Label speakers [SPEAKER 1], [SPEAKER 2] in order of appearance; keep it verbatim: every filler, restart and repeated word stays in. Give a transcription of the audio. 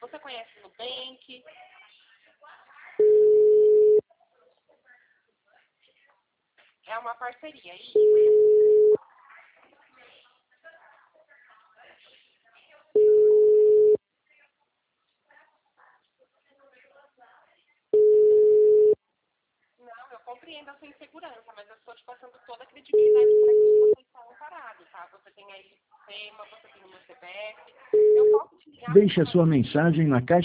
[SPEAKER 1] Você conhece o Nubank? É uma parceria, isso. Não, eu compreendo a sua insegurança, mas eu estou te passando toda a credibilidade para que você está amparado, tá? Você tem aí o sistema, você tem o meu C P F. Eu posso te ligar...
[SPEAKER 2] Deixe a sua mensagem na caixa